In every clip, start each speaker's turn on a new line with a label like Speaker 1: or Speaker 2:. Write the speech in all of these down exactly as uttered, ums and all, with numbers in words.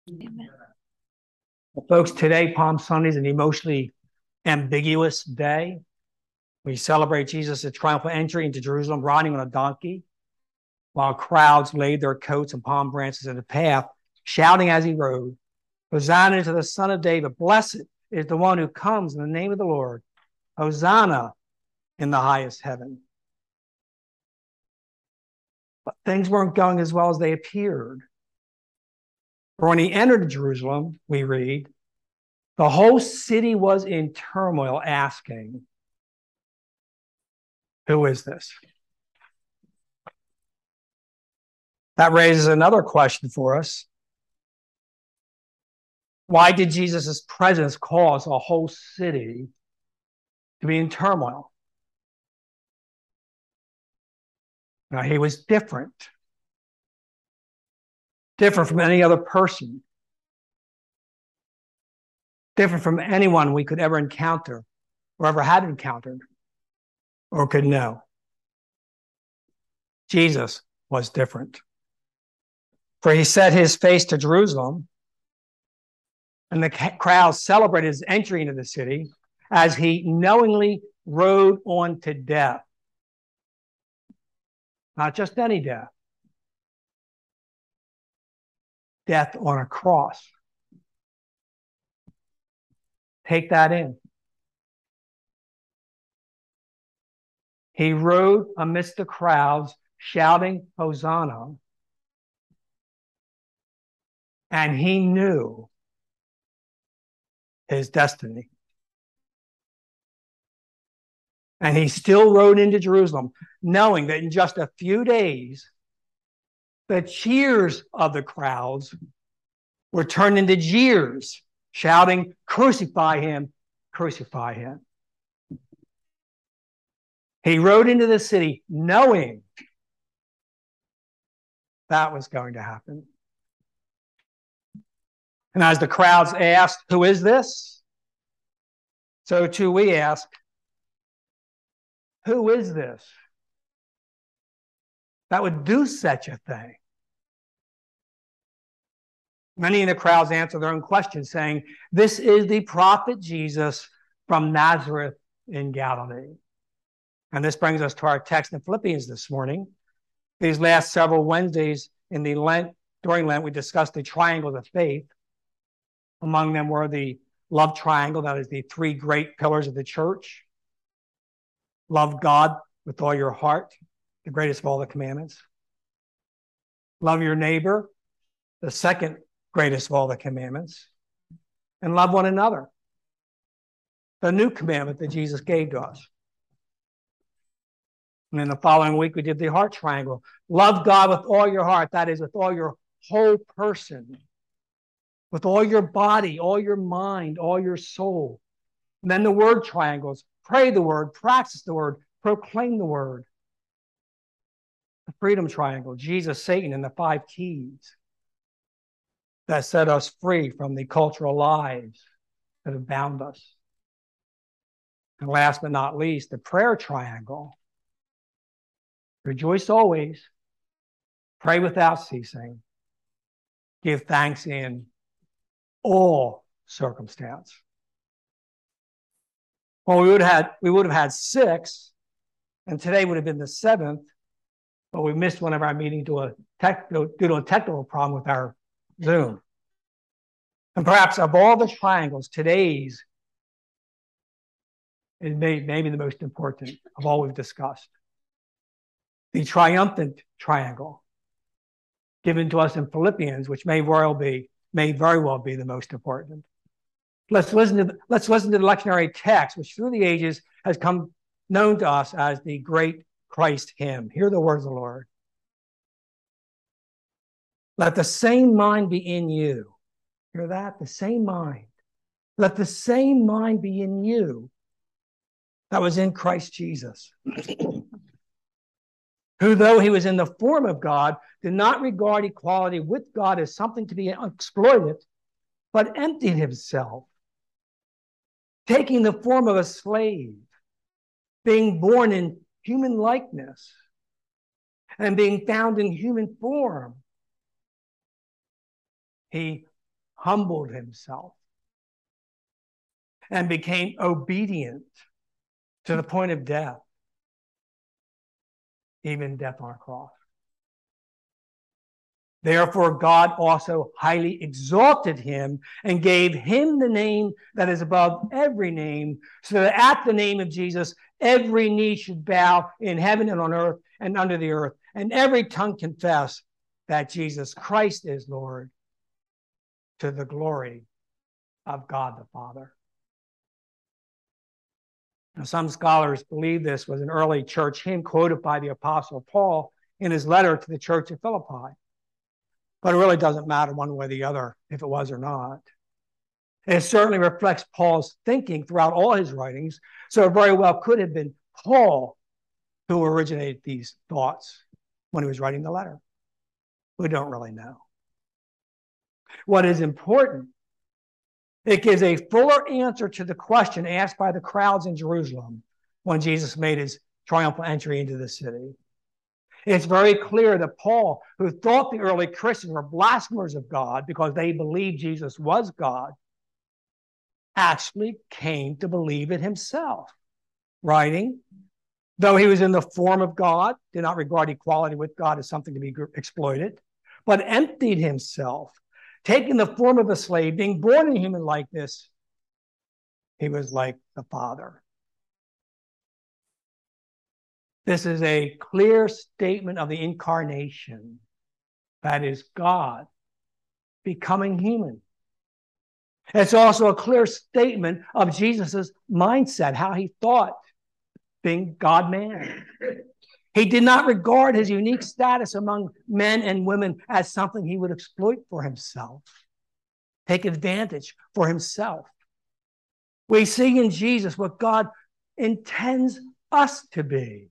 Speaker 1: Amen.
Speaker 2: Well, folks, today, Palm Sunday, is an emotionally ambiguous day. We celebrate Jesus' triumphal entry into Jerusalem riding on a donkey, while crowds laid their coats and palm branches in the path, shouting as he rode, Hosanna to the Son of David. Blessed is the one who comes in the name of the Lord. Hosanna in the highest heaven. But things weren't going as well as they appeared. For when he entered Jerusalem, we read, the whole city was in turmoil, asking, who is this? That raises another question for us. Why did Jesus' presence cause a whole city to be in turmoil? Now, he was different. Different from any other person. Different from anyone we could ever encounter or ever had encountered or could know. Jesus was different. For he set his face to Jerusalem, and the crowd celebrated his entry into the city as he knowingly rode on to death. Not just any death. Death on a cross. Take that in. He rode amidst the crowds, shouting, Hosanna. And he knew his destiny. And he still rode into Jerusalem, knowing that in just a few days, the cheers of the crowds were turned into jeers, shouting, crucify him, crucify him. He rode into the city knowing that was going to happen. And as the crowds asked, who is this? So too we ask, who is this that would do such a thing? Many in the crowds answer their own questions, saying, this is the prophet Jesus from Nazareth in Galilee. And this brings us to our text in Philippians this morning. These last several Wednesdays in the Lent, during Lent, we discussed the triangles of faith. Among them were the love triangle, that is the three great pillars of the church. Love God with all your heart, the greatest of all the commandments. Love your neighbor, the second greatest of all the commandments. And love one another, the new commandment that Jesus gave to us. And in the following week, we did the heart triangle. Love God with all your heart, that is, with all your whole person, with all your body, all your mind, all your soul. And then the word triangles. Pray the word, practice the word, proclaim the word. The freedom triangle, Jesus, Satan, and the five keys that set us free from the cultural lies that have bound us. And last but not least, the prayer triangle. Rejoice always, pray without ceasing, give thanks in all circumstance. Well, we would have had, we would have had six, and today would have been the seventh, but we missed one of our meetings due, a tech, due to a technical problem with our Zoom. And perhaps of all the triangles, today's is maybe the most important of all we've discussed. The triumphant triangle given to us in Philippians, which may very well be, may very well be the most important. Let's listen to the, let's listen to the lectionary text, which through the ages has come known to us as the great Christ hymn. Hear the words of the Lord. Let the same mind be in you. Hear that? The same mind. Let the same mind be in you that was in Christ Jesus. Who, though he was in the form of God, did not regard equality with God as something to be exploited, but emptied himself, taking the form of a slave, being born in human likeness, and being found in human form. He humbled himself and became obedient to the point of death, even death on a cross. Therefore, God also highly exalted him and gave him the name that is above every name, so that at the name of Jesus, every knee should bow in heaven and on earth and under the earth, and every tongue confess that Jesus Christ is Lord, to the glory of God the Father. Now, some scholars believe this was an early church hymn quoted by the Apostle Paul in his letter to the church of Philippi. But it really doesn't matter one way or the other if it was or not. It certainly reflects Paul's thinking throughout all his writings, so it very well could have been Paul who originated these thoughts when he was writing the letter. We don't really know. What is important, it gives a fuller answer to the question asked by the crowds in Jerusalem when Jesus made his triumphal entry into the city. It's very clear that Paul, who thought the early Christians were blasphemers of God because they believed Jesus was God, actually came to believe it himself, writing, though he was in the form of God, did not regard equality with God as something to be exploited, but emptied himself, taking the form of a slave, being born in human likeness, he was like the Father. This is a clear statement of the incarnation. That is God becoming human. It's also a clear statement of Jesus' mindset, how he thought, being God-man. He did not regard his unique status among men and women as something he would exploit for himself, take advantage for himself. We see in Jesus what God intends us to be.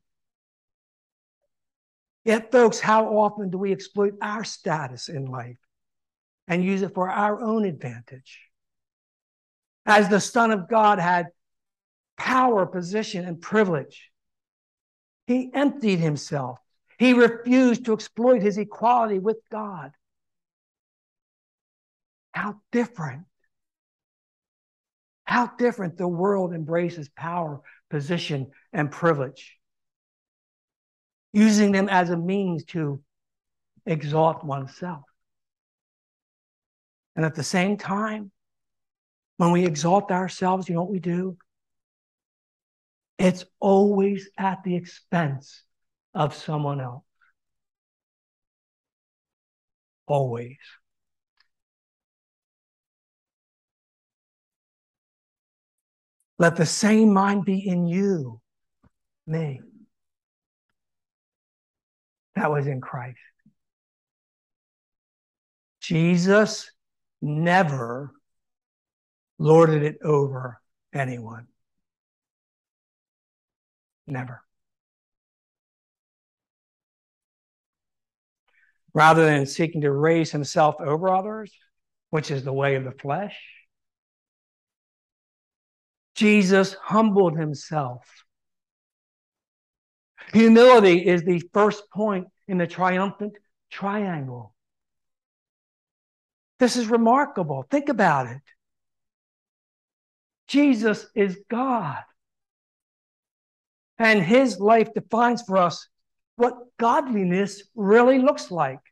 Speaker 2: Yet, folks, how often do we exploit our status in life and use it for our own advantage? As the Son of God had power, position, and privilege, he emptied himself. He refused to exploit his equality with God. How different. How different the world embraces power, position, and privilege, using them as a means to exalt oneself. And at the same time, when we exalt ourselves, you know what we do? It's always at the expense of someone else. Always. Let the same mind be in you, me. That was in Christ. Jesus never lorded it over anyone. Never. Rather than seeking to raise himself over others, which is the way of the flesh, Jesus humbled himself. Humility is the first point in the triumphant triangle. This is remarkable. Think about it. Jesus is God. And his life defines for us what godliness really looks like.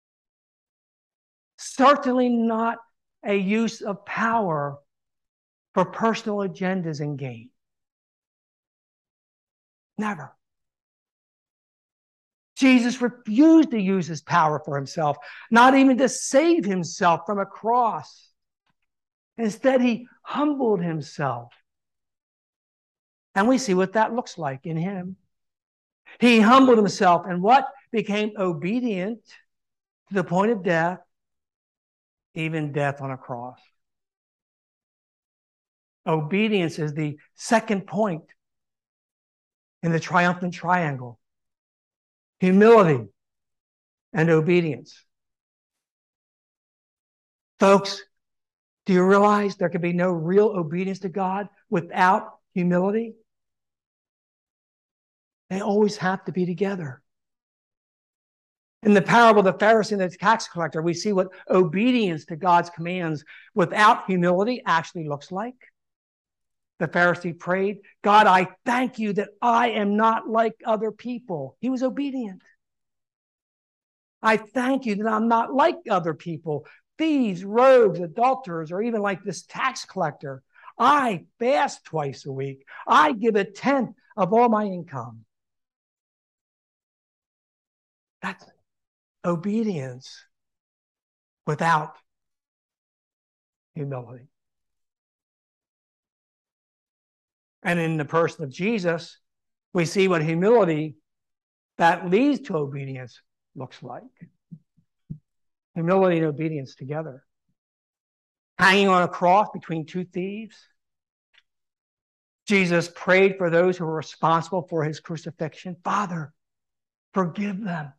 Speaker 2: Certainly not a use of power for personal agendas and gain. Never. Jesus refused to use his power for himself, not even to save himself from a cross. Instead, he humbled himself. And we see what that looks like in him. He humbled himself and what? Became obedient to the point of death, even death on a cross. Obedience is the second point in the triumphant triangle. Humility and obedience. Folks, do you realize there can be no real obedience to God without humility? They always have to be together. In the parable of the Pharisee and the tax collector, we see what obedience to God's commands without humility actually looks like. The Pharisee prayed, God, I thank you that I am not like other people. He was obedient. I thank you that I'm not like other people, thieves, rogues, adulterers, or even like this tax collector. I fast twice a week. I give a tenth of all my income. That's obedience without humility. And in the person of Jesus, we see what humility that leads to obedience looks like. Humility and obedience together. Hanging on a cross between two thieves. Jesus prayed for those who were responsible for his crucifixion. Father, forgive them.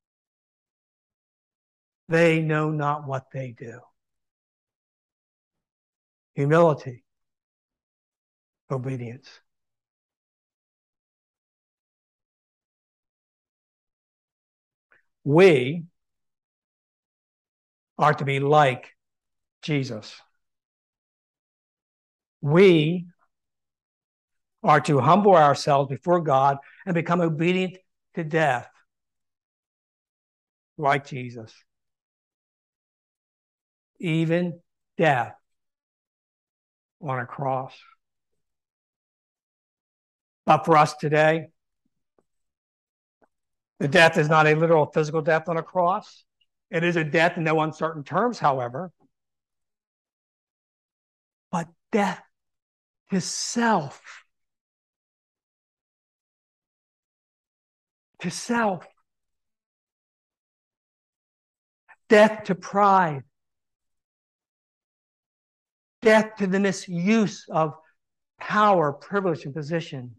Speaker 2: They know not what they do. Humility, obedience. We are to be like Jesus. We are to humble ourselves before God and become obedient to death, like Jesus. Even death on a cross. But for us today, the death is not a literal physical death on a cross. It is a death in no uncertain terms, however. But death to self. To self. Death to pride. Death to the misuse of power, privilege, and position.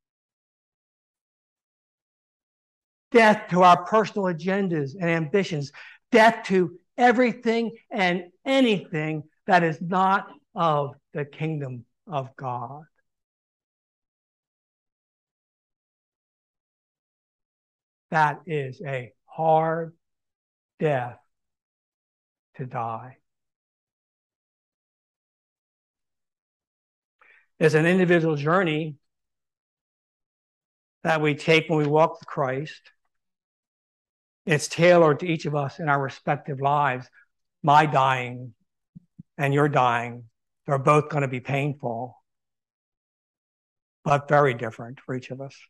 Speaker 2: Death to our personal agendas and ambitions. Death to everything and anything that is not of the kingdom of God. That is a hard death to die. It's an individual journey that we take when we walk with Christ. It's tailored to each of us in our respective lives. My dying and your dying, they're both going to be painful, but very different for each of us.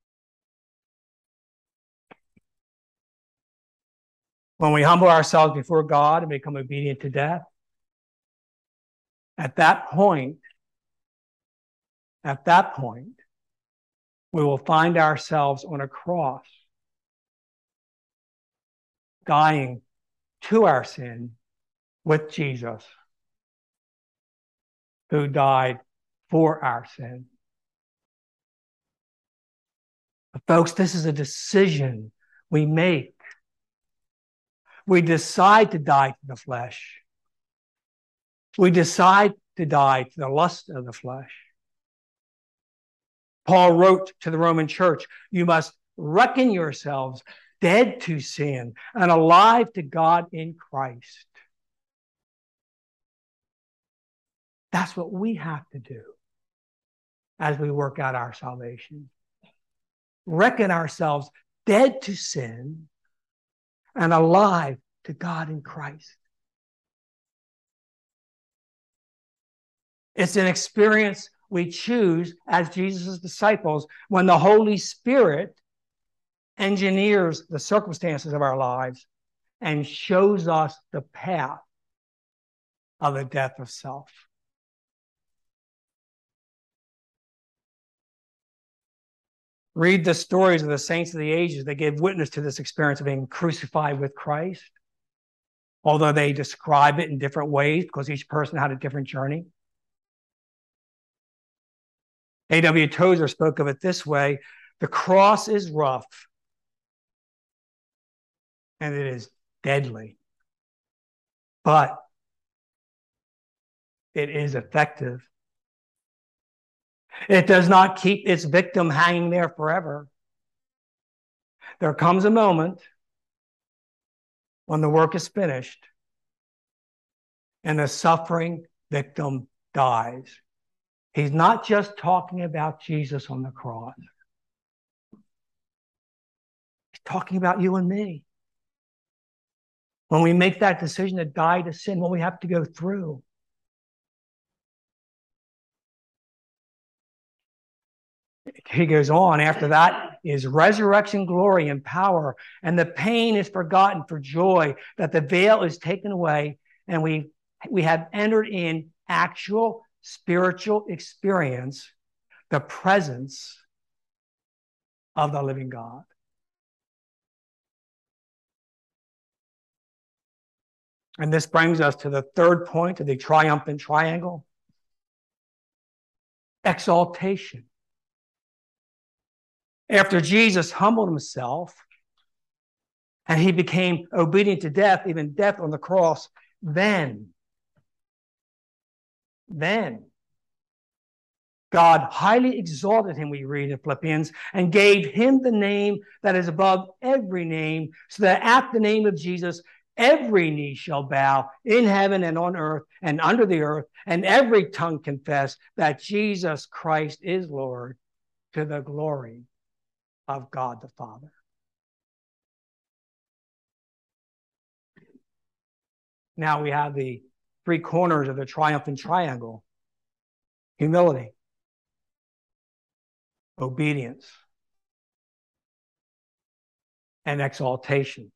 Speaker 2: When we humble ourselves before God and become obedient to death, at that point, at that point, we will find ourselves on a cross, dying to our sin with Jesus, who died for our sin. But folks, this is a decision we make. We decide to die to the flesh. We decide to die to the lust of the flesh. Paul wrote to the Roman church, you must reckon yourselves dead to sin and alive to God in Christ. That's what we have to do as we work out our salvation. Reckon ourselves dead to sin and alive to God in Christ. It's an experience we choose as Jesus' disciples when the Holy Spirit engineers the circumstances of our lives and shows us the path of the death of self. Read the stories of the saints of the ages that gave witness to this experience of being crucified with Christ, although they describe it in different ways because each person had a different journey. A W Tozer spoke of it this way: the cross is rough and it is deadly, but it is effective. It does not keep its victim hanging there forever. There comes a moment when the work is finished and the suffering victim dies. He's not just talking about Jesus on the cross. He's talking about you and me. When we make that decision to die to sin, what we have to go through. He goes on, after that is resurrection, glory, and power, and the pain is forgotten for joy that the veil is taken away, and we, we have entered in actual spiritual experience, the presence of the living God. And this brings us to the third point of the triumphant triangle: exaltation. After Jesus humbled himself and he became obedient to death, even death on the cross, then, then God highly exalted him, we read in Philippians, and gave him the name that is above every name, so that at the name of Jesus, every knee shall bow in heaven and on earth and under the earth, and every tongue confess that Jesus Christ is Lord, to the glory of God the Father. Now we have the three corners of the triumphant triangle: humility, obedience, and exaltation.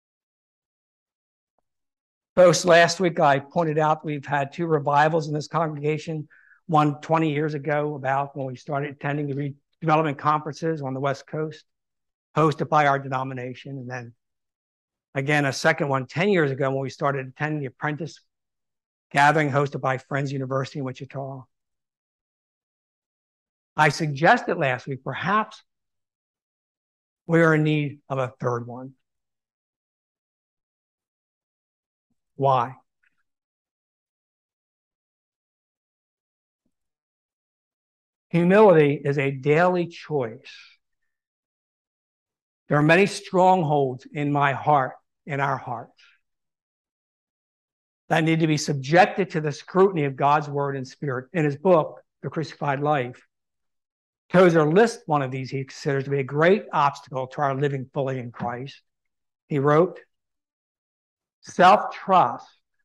Speaker 2: Folks, last week I pointed out we've had two revivals in this congregation. One twenty years ago, about when we started attending the redevelopment conferences on the West Coast, hosted by our denomination. And then again, a second one ten years ago when we started attending the apprentice gathering hosted by Friends University in Wichita. I suggested last week perhaps we are in need of a third one. Why? Humility is a daily choice. There are many strongholds in my heart, in our hearts, that need to be subjected to the scrutiny of God's word and spirit. In his book, The Crucified Life, Tozer lists one of these he considers to be a great obstacle to our living fully in Christ. He wrote, "Self-trust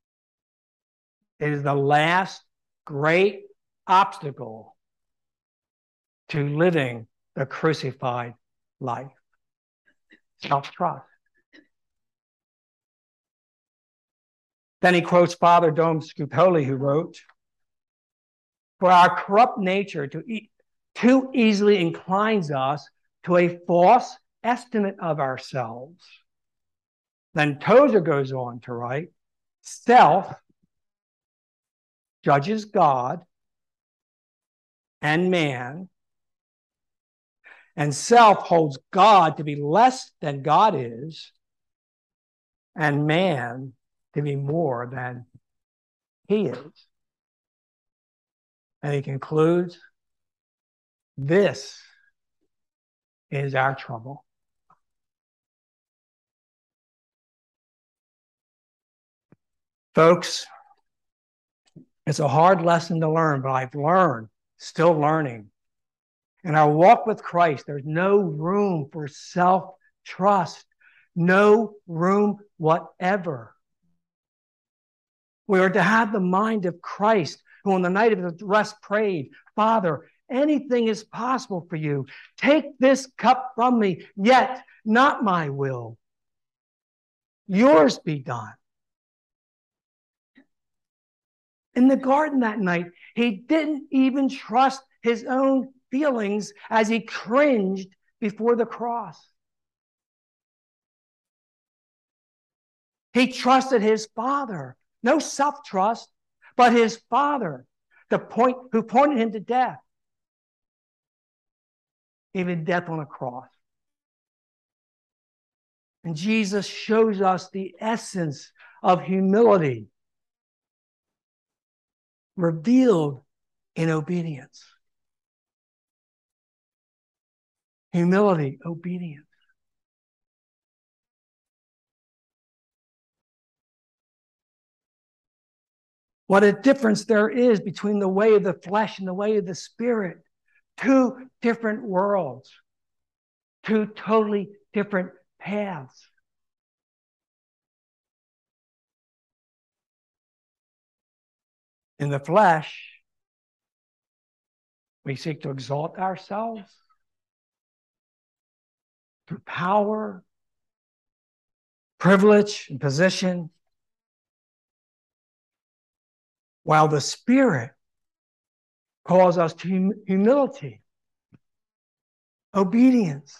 Speaker 2: is the last great obstacle to living the crucified life." Self-trust. Then he quotes Father Dom Scupoli, who wrote, "For our corrupt nature to e- too easily inclines us to a false estimate of ourselves." Then Tozer goes on to write, "Self judges God and man, and self holds God to be less than God is, and man to be more than he is." And he concludes, "This is our trouble." Folks, it's a hard lesson to learn, but I've learned, still learning. In our walk with Christ, there's no room for self-trust, no room whatever. We are to have the mind of Christ, who on the night of his rest prayed, "Father, anything is possible for you. Take this cup from me, yet not my will. Yours be done." In the garden that night, he didn't even trust his own feelings as he cringed before the cross. He trusted his Father. No self-trust, but his Father, the point who pointed him to death, even death on a cross. And Jesus shows us the essence of humility revealed in obedience. Humility, obedience. What a difference there is between the way of the flesh and the way of the spirit. Two different worlds. Two totally different paths. In the flesh, we seek to exalt ourselves through power, privilege, and position, while the Spirit calls us to hum- humility, obedience,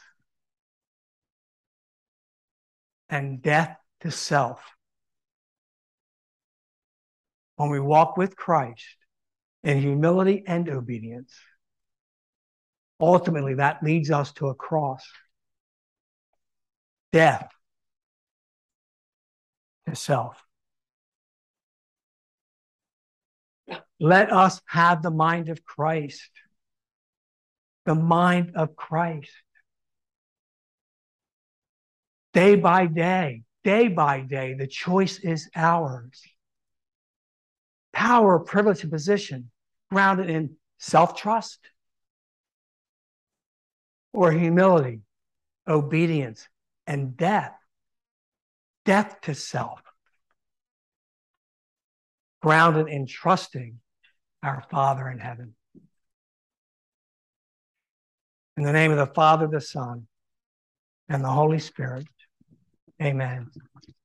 Speaker 2: and death to self. When we walk with Christ in humility and obedience, ultimately that leads us to a cross. Death to self. Let us have the mind of Christ. The mind of Christ. Day by day, day by day, the choice is ours. Power, privilege, and position grounded in self-trust or humility, obedience, and death. Death to self. Grounded in trusting our Father in heaven. In the name of the Father, the Son, and the Holy Spirit, amen.